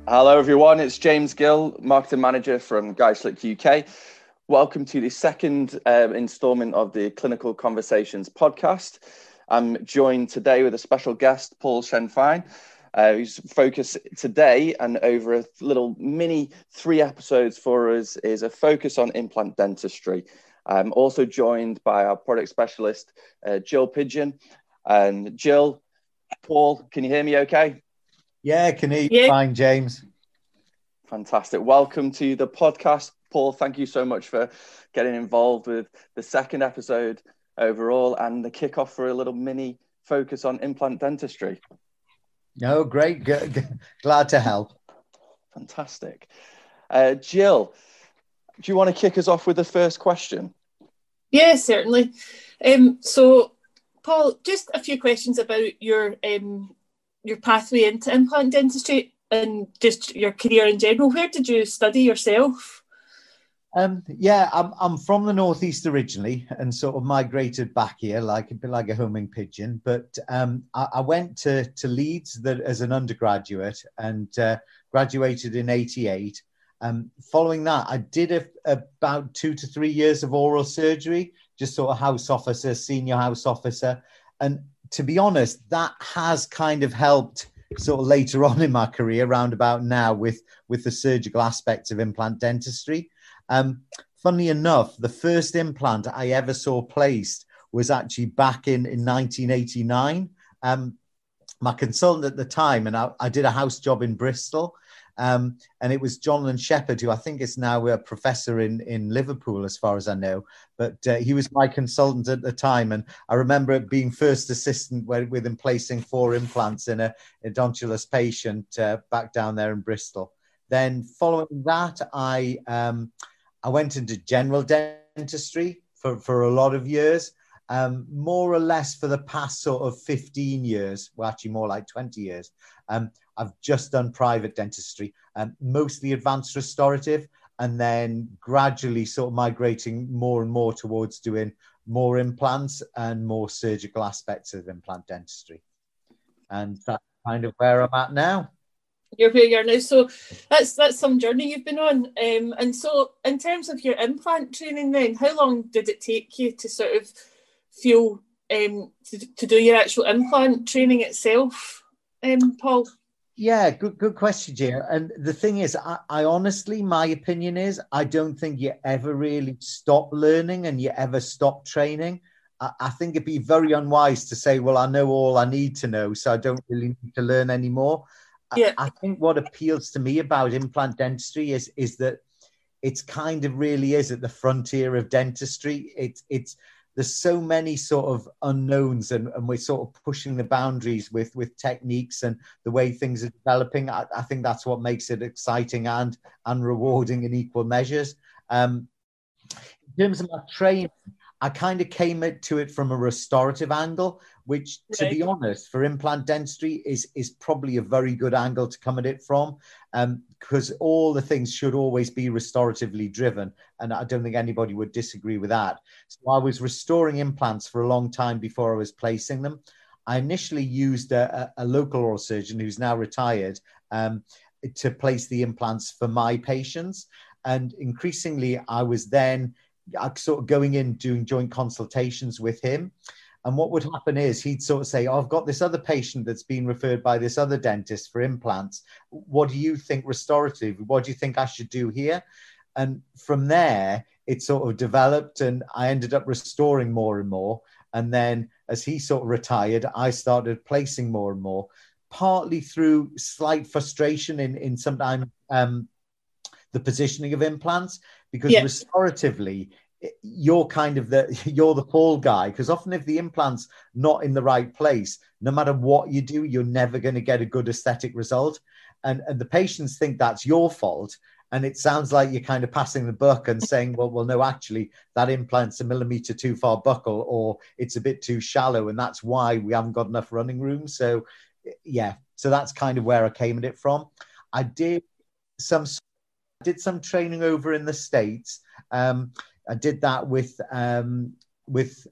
Hello, everyone. It's James Gill, Marketing Manager from Geislick UK. Welcome to the second instalment of the Clinical Conversations podcast. I'm joined today with a special guest, Paul Shenfine, whose focus today and over a little mini 3 episodes for us is a focus on implant dentistry. I'm also joined by our product specialist, Jill Pigeon. And Jill, Paul, can you hear me okay? Yeah, can hear you fine, James. Fantastic. Welcome to the podcast. Paul, thank you so much for getting involved with the second episode overall and the kickoff for a little mini focus on implant dentistry. No, great. Glad to help. Fantastic. Jill, do you want to kick us off with the first question? Yeah, certainly. So, Paul, just a few questions about your pathway into implant dentistry and just your career in general. Where did you study yourself? I'm from the Northeast originally and sort of migrated back here like a bit like a homing pigeon. But I went to Leeds as an undergraduate and graduated in '88. Following that, I did about 2 to 3 years of oral surgery, just sort of house officer, senior house officer. And to be honest, that has kind of helped sort of later on in my career, round about now, with the surgical aspects of implant dentistry. Funnily enough, the first implant I ever saw placed was actually back in 1989. My consultant at the time, and I did a house job in Bristol, and it was Jonathan Shepherd, who I think is now a professor in Liverpool, as far as I know. But he was my consultant at the time. And I remember it being first assistant with him placing 4 implants in a edentulous patient back down there in Bristol. Then following that, I went into general dentistry for a lot of years, more or less for the past sort of 15 years, well, actually more like 20 years. I've just done private dentistry, mostly advanced restorative, and then gradually sort of migrating more and more towards doing more implants and more surgical aspects of implant dentistry. And that's kind of where I'm at now. You're where you're now. So that's some journey you've been on. And so in terms of your implant training then, how long did it take you to sort of feel to do your actual implant training itself, Paul? Yeah, good question, Gia. And the thing is, I honestly, my opinion is, I don't think you ever really stop learning and you ever stop training. I think it'd be very unwise to say, well, I know all I need to know, so I don't really need to learn anymore. Yeah. I think what appeals to me about implant dentistry is that it's kind of really is at the frontier of dentistry. It's there's so many sort of unknowns and we're sort of pushing the boundaries with techniques and the way things are developing. I think that's what makes it exciting and rewarding in equal measures. In terms of my training, I kind of came to it from a restorative angle, which, to be honest, for implant dentistry is probably a very good angle to come at it from, because all the things should always be restoratively driven. And I don't think anybody would disagree with that. So I was restoring implants for a long time before I was placing them. I initially used a local oral surgeon who's now retired to place the implants for my patients. And increasingly, I was then sort of going in, doing joint consultations with him. And what would happen is he'd sort of say, oh, I've got this other patient that's been referred by this other dentist for implants. What do you think restorative? What do you think I should do here? And from there, it sort of developed and I ended up restoring more and more. And then as he sort of retired, I started placing more and more, partly through slight frustration in sometimes the positioning of implants, because restoratively, you're kind of you're the fall guy, because often if the implant's not in the right place, no matter what you do, you're never going to get a good aesthetic result. And the patients think that's your fault. And it sounds like you're kind of passing the buck and saying, well, no, actually, that implant's a millimeter too far buccal, or it's a bit too shallow. And that's why we haven't got enough running room. So, yeah, so that's kind of where I came at it from. I did some training over in the States. I did that with I just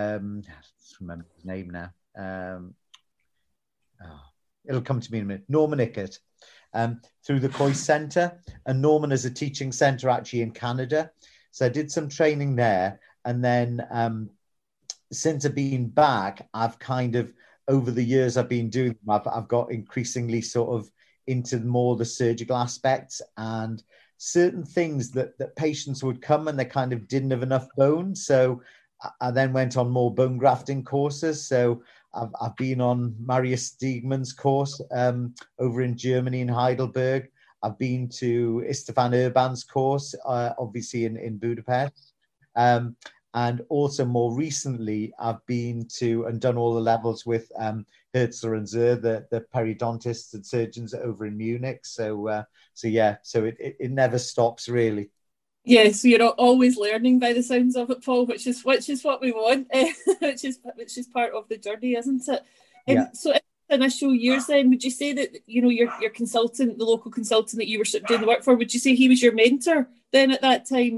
remember his name now. It'll come to me in a minute. Norman Ickett. through the Coyce Centre, and Norman is a teaching centre actually in Canada. So I did some training there, and then since I've been back, I've kind of, over the years I've been doing them, I've got increasingly sort of into more the surgical aspects, and certain things that patients would come and they kind of didn't have enough bone. So I then went on more bone grafting courses. So I've been on Marius Stiegmann's course over in Germany in Heidelberg. I've been to Istvan Urban's course, obviously in Budapest. And also more recently, I've been to and done all the levels with Herzler and Zur, the periodontists and surgeons over in Munich. So it never stops, really. Yeah, so you're always learning by the sounds of it, Paul, which is what we want, which is part of the journey, isn't it? Yeah. So in the initial years, then, would you say that your consultant, the local consultant that you were sort of doing the work for, would you say he was your mentor then at that time?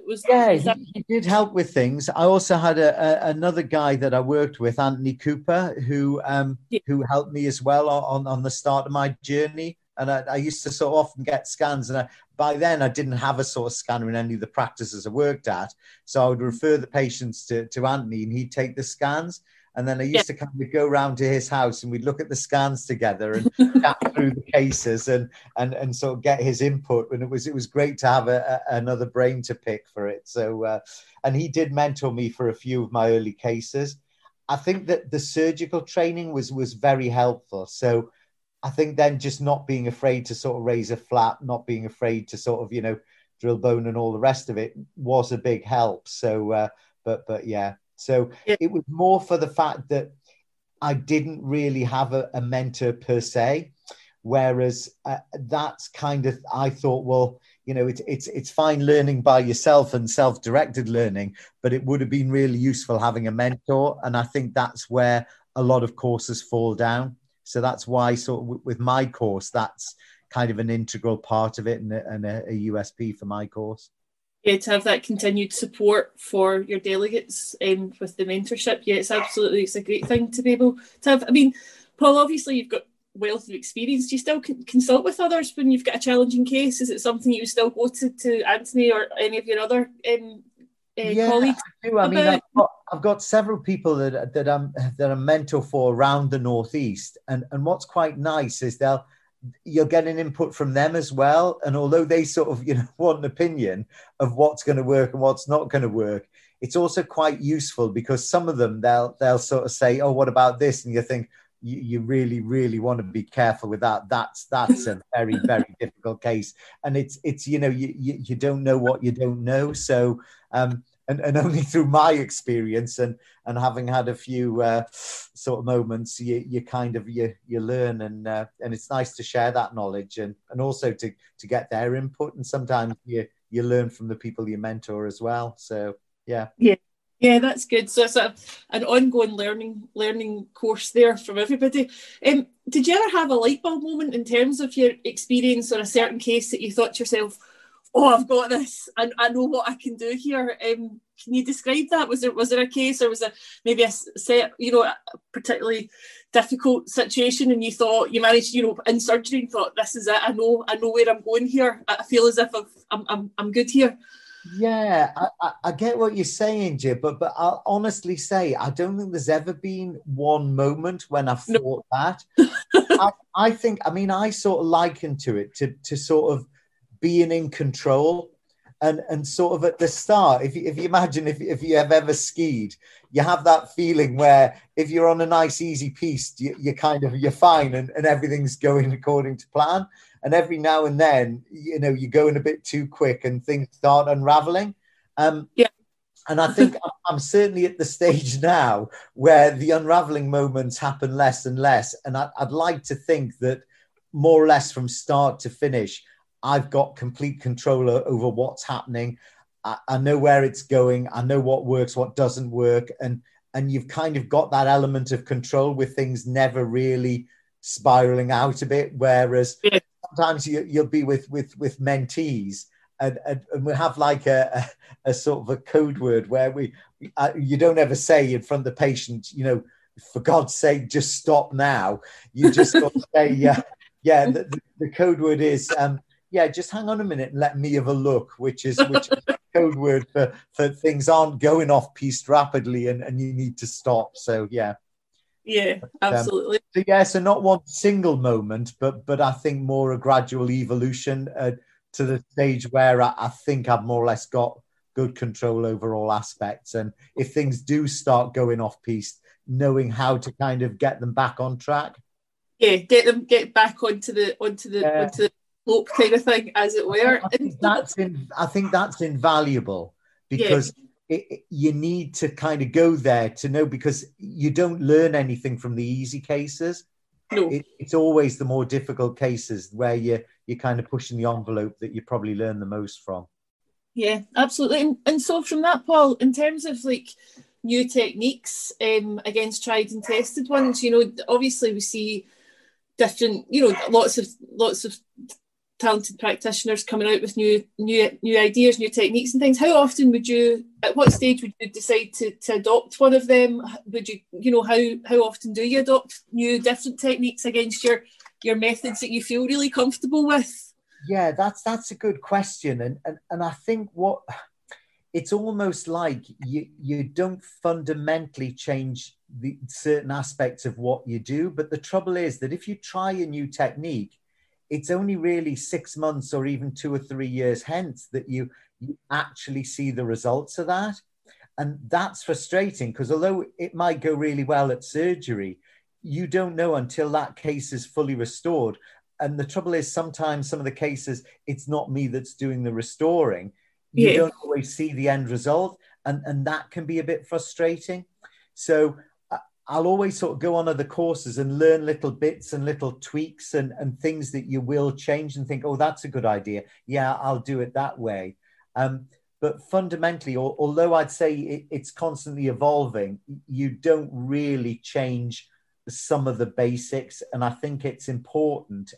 He did help with things. I also had another guy that I worked with, Anthony Cooper, who helped me as well on the start of my journey. And I used to sort of often get scans, and by then I didn't have a sort of scanner in any of the practices I worked at. So I would refer the patients to Anthony, and he'd take the scans. And then I used to kind of go around to his house, and we'd look at the scans together and chat through the cases and sort of get his input. And it was great to have another brain to pick for it. So, and he did mentor me for a few of my early cases. I think that the surgical training was very helpful. So I think then just not being afraid to sort of raise a flap, not being afraid to sort of, drill bone and all the rest of it was a big help. So, but yeah. So it was more for the fact that I didn't really have a mentor per se, whereas that's kind of, I thought, well, it's fine learning by yourself and self-directed learning, but it would have been really useful having a mentor. And I think that's where a lot of courses fall down. So that's why sort of with my course, that's kind of an integral part of it and a USP for my course. Yeah, to have that continued support for your delegates with the mentorship. Yeah, it's a great thing to be able to have. I mean, Paul, obviously you've got wealth of experience. Do you still consult with others when you've got a challenging case? Is it something you still go to Anthony or any of your other colleagues? I do. I mean, I've got several people that I'm mentor for around the Northeast, and what's quite nice is you'll get an input from them as well. And although they sort of want an opinion of what's going to work and what's not going to work, it's also quite useful because some of them they'll sort of say, "Oh, what about this?" And you think you really, really want to be careful with that. That's a very, very difficult case, and it's you don't know what you don't know. So and only through my experience and having had a few sort of moments, you kind of you learn, and it's nice to share that knowledge and also to get their input. And sometimes you learn from the people you mentor as well. So yeah. Yeah, that's good. So it's an ongoing learning course there from everybody. Did you ever have a light bulb moment in terms of your experience or a certain case that you thought to yourself, "Oh, I've got this, and I know what I can do here"? Can you describe that? Was there a case, or was it maybe a particularly difficult situation, and you thought you managed, in surgery, and thought, "This is it. I know where I'm going here. I feel as if I'm good here." Yeah, I get what you're saying, Jib, but I'll honestly say I don't think there's ever been one moment when I've thought that. I think, I sort of liken to it to sort of being in control, and sort of at the start, if you imagine if you have ever skied, you have that feeling where if you're on a nice easy piste, you're fine and everything's going according to plan. And every now and then, you're going a bit too quick and things start unraveling. Yeah. And I think I'm certainly at the stage now where the unraveling moments happen less and less. And I'd like to think that more or less from start to finish, I've got complete control over what's happening. I know where it's going. I know what works, what doesn't work. And you've kind of got that element of control with things never really spiraling out a bit. Whereas sometimes you'll be with mentees and we have like a sort of a code word where you don't ever say in front of the patient, for God's sake, just stop now. You just sort of say, Yeah, the code word is just hang on a minute and let me have a look, which is code word for things aren't going off piste rapidly and you need to stop. So yeah. Yeah, absolutely. So not one single moment, but I think more a gradual evolution to the stage where I think I've more or less got good control over all aspects. And if things do start going off piste, knowing how to kind of get them back on track. Yeah, get back onto the slope kind of thing, as it were. I think that's invaluable because you need to kind of go there to know, because you don't learn anything from the easy cases. No. It's always the more difficult cases where you're kind of pushing the envelope that you probably learn the most from. Yeah, absolutely. And so from that, Paul, in terms of like new techniques against tried and tested ones, obviously we see different, lots of talented practitioners coming out with new ideas, new techniques and things. How often at what stage would you decide to adopt one of them? Would you, how often do you adopt new different techniques against your methods that you feel really comfortable with? Yeah, that's a good question. And I think it's almost like you don't fundamentally change the certain aspects of what you do. But the trouble is that if you try a new technique, it's only really 6 months or even 2 or 3 years hence that you actually see the results of that. And that's frustrating because although it might go really well at surgery, you don't know until that case is fully restored. And the trouble is sometimes some of the cases, it's not me that's doing the restoring. You don't always see the end result. And that can be a bit frustrating. So I'll always sort of go on other courses and learn little bits and little tweaks and things that you will change and think, oh, that's a good idea. Yeah, I'll do it that way. But fundamentally, although I'd say it's constantly evolving, you don't really change some of the basics. And I think it's important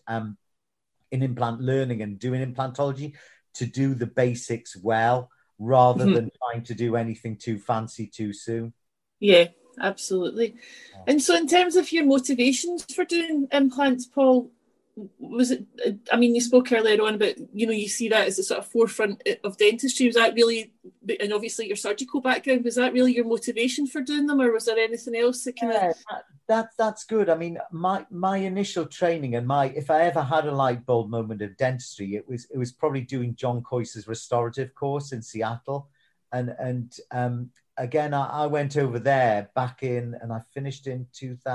in implant learning and doing implantology to do the basics well, rather than trying to do anything too fancy too soon. Yeah, absolutely. And so in terms of your motivations for doing implants, Paul, was it, you spoke earlier on about, you see that as the sort of forefront of dentistry. Was that really, and obviously your surgical background, was that really your motivation for doing them, or was there anything else that kind of... That's good. I mean, my initial training and if I ever had a light bulb moment of dentistry, it was probably doing John Coyce's restorative course in Seattle. And again, I went over there and I finished in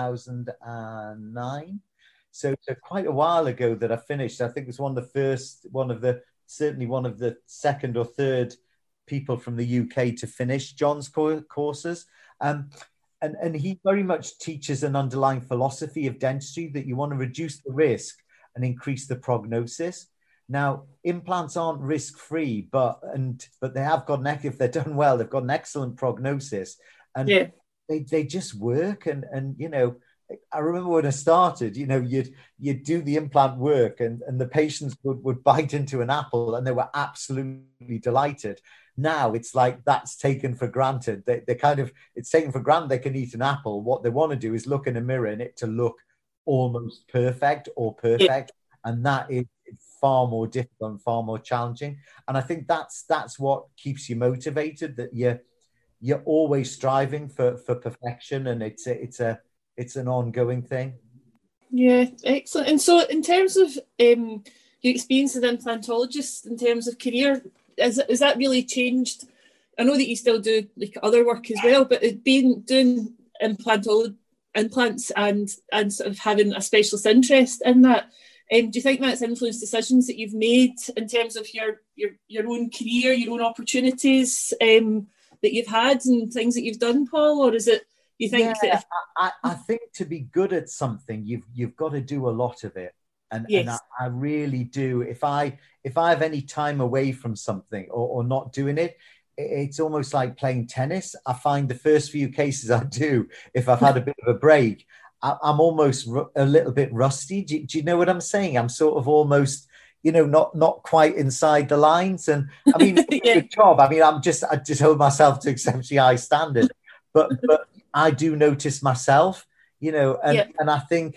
2009. So quite a while ago that I finished. I think it was certainly one of the second or third people from the UK to finish John's courses. And he very much teaches an underlying philosophy of dentistry that you want to reduce the risk and increase the prognosis. Now, implants aren't risk-free, but they have got if they're done well, they've got an excellent prognosis, and they just work. And I remember when I started, you'd do the implant work, and the patients would bite into an apple, and they were absolutely delighted. Now it's like that's taken for granted. It's taken for granted they can eat an apple. What they want to do is look in a mirror and it to look almost perfect or perfect, and that is far more difficult and far more challenging. And I think that's what keeps you motivated, that you're always striving for perfection, and it's an ongoing thing. Yeah, excellent. And so in terms of your experience as an implantologist, in terms of career, is that really changed? I know that you still do like other work as well, but doing implants and sort of having a specialist interest in that, do you think that's influenced decisions that you've made in terms of your own career, your own opportunities that you've had and things that you've done, Paul? Or is it, you think that... I think to be good at something, you've got to do a lot of it. And I really do. If I have any time away from something or not doing it, it's almost like playing tennis. I find the first few cases I do, if I've had a bit of a break, I'm almost a little bit rusty. Do you know what I'm saying? I'm sort of almost, not quite inside the lines. And I mean, it's a good job. I mean, I just hold myself to exceptionally high standard. But I do notice myself, and I think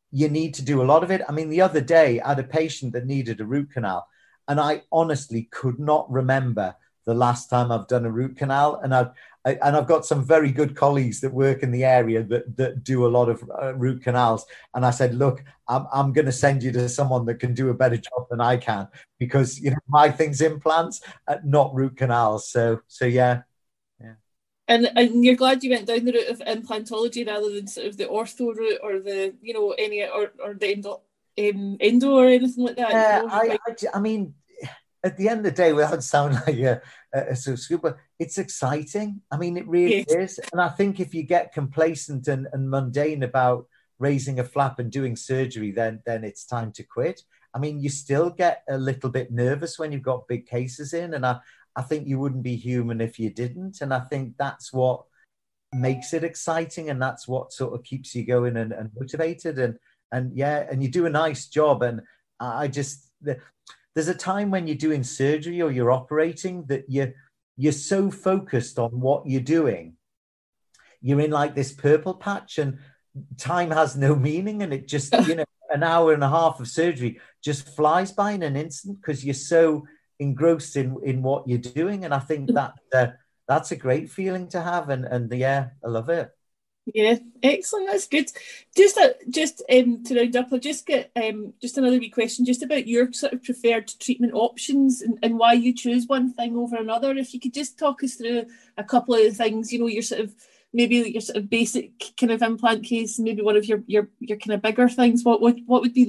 you need to do a lot of it. I mean, the other day I had a patient that needed a root canal, and I honestly could not remember the last time I've done a root canal. And I've got some very good colleagues that work in the area that do a lot of root canals. And I said, look, I'm going to send you to someone that can do a better job than I can, because, you know, my thing's implants, not root canals. So yeah. And you're glad you went down the route of implantology rather than sort of the ortho route, or the, you know, any or the endo or anything like that. Yeah, you know? I mean, at the end of the day, without sounding like a super, it's exciting. I mean, it really is. And I think if you get complacent and mundane about raising a flap and doing surgery, then it's time to quit. I mean, you still get a little bit nervous when you've got big cases in, and I think you wouldn't be human if you didn't. And I think that's what makes it exciting, and that's what sort of keeps you going and motivated. And you do a nice job. And there's a time when you're doing surgery or you're operating that you're so focused on what you're doing. You're in like this purple patch, and time has no meaning. And it just, you know, an hour and a half of surgery just flies by in an instant because you're so engrossed in what you're doing. And I think that that's a great feeling to have. And yeah, I love it. Yeah, excellent. That's good. Just to round up, I'll just get just another wee question just about your sort of preferred treatment options and why you choose one thing over another. If you could just talk us through a couple of the things, you know, your sort of maybe your sort of basic kind of implant case, and maybe one of your kind of bigger things. What would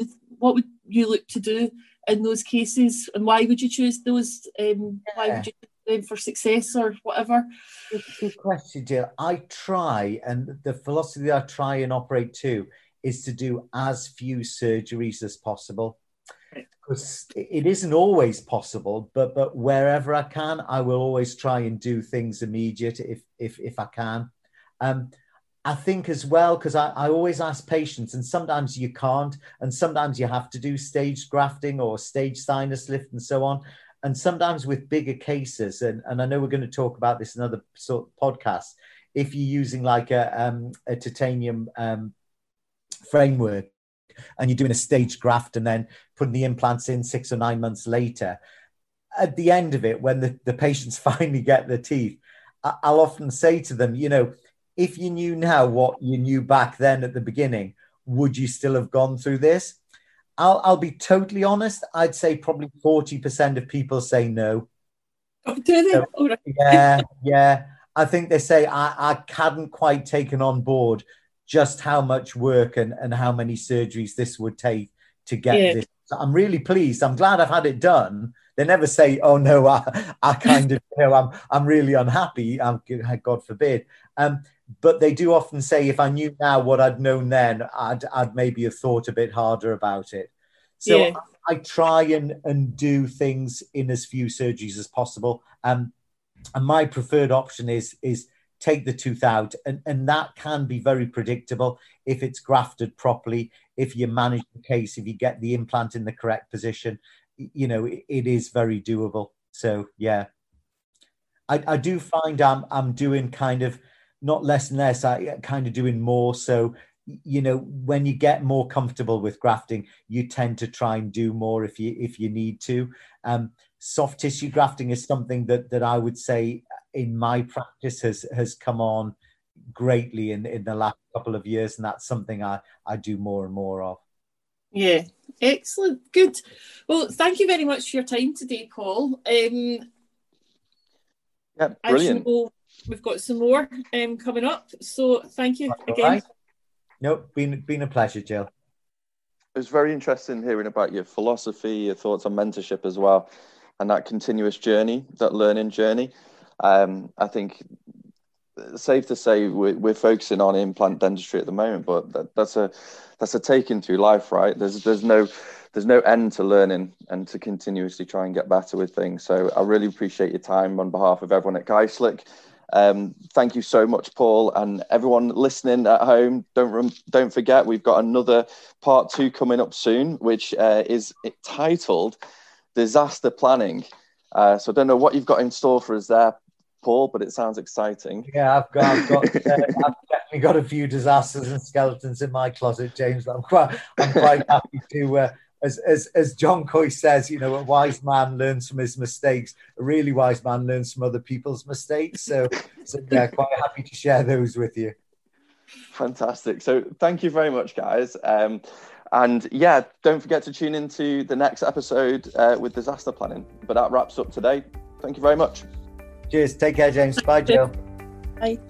you look to do in those cases, and why would you choose those? Why would you choose them for success or whatever? Good question, Jill. I try, and the philosophy I try and operate to is to do as few surgeries as possible. Because it isn't always possible, but wherever I can, I will always try and do things immediate if I can. I think as well, because I always ask patients, and sometimes you can't, and sometimes you have to do staged grafting or stage sinus lift and so on. And sometimes with bigger cases, and I know we're going to talk about this in other sort of podcasts, if you're using like a titanium framework and you're doing a staged graft and then putting the implants in 6 or 9 months later, at the end of it, when the patients finally get their teeth, I'll often say to them, you know, if you knew now what you knew back then at the beginning, would you still have gone through this? I'll be totally honest. I'd say probably 40% of people say no. Oh, do they? So, yeah. I think they say I hadn't quite taken on board just how much work and how many surgeries this would take to get this. So I'm really pleased. I'm glad I've had it done. They never say, "Oh no, I kind of, you know, I'm really unhappy." God forbid. But they do often say, if I knew now what I'd known then, I'd maybe have thought a bit harder about it. So I try and do things in as few surgeries as possible. And my preferred option is take the tooth out. And that can be very predictable if it's grafted properly, if you manage the case, if you get the implant in the correct position, you know, it is very doable. So, yeah, I do find I'm doing kind of not less and less, I kind of doing more. So, you know, when you get more comfortable with grafting, you tend to try and do more if you need to. Soft tissue grafting is something that I would say in my practice has come on greatly in the last couple of years, and that's something I do more and more of. Yeah, excellent, good. Well, thank you very much for your time today, Paul. Yeah, brilliant. As you know, we've got some more coming up, so thank you again. Right. Nope, been a pleasure, Jill. It was very interesting hearing about your philosophy, your thoughts on mentorship as well, and that continuous journey, that learning journey. I think it's safe to say we're focusing on implant dentistry at the moment, but that's a taking through life, right? There's no end to learning and to continuously try and get better with things. So I really appreciate your time on behalf of everyone at GuySlick. Thank you so much, Paul, and everyone listening at home. Don't forget, we've got another part 2 coming up soon, which is titled Disaster Planning. So I don't know what you've got in store for us there, Paul, but it sounds exciting. Yeah, I've definitely definitely got a few disasters and skeletons in my closet, James. But I'm quite happy to, as John Coy says, you know, a wise man learns from his mistakes. A really wise man learns from other people's mistakes. So yeah, quite happy to share those with you. Fantastic. So thank you very much, guys. And yeah, don't forget to tune into the next episode with disaster planning. But that wraps up today. Thank you very much. Cheers. Take care, James. Bye, Jill. Bye.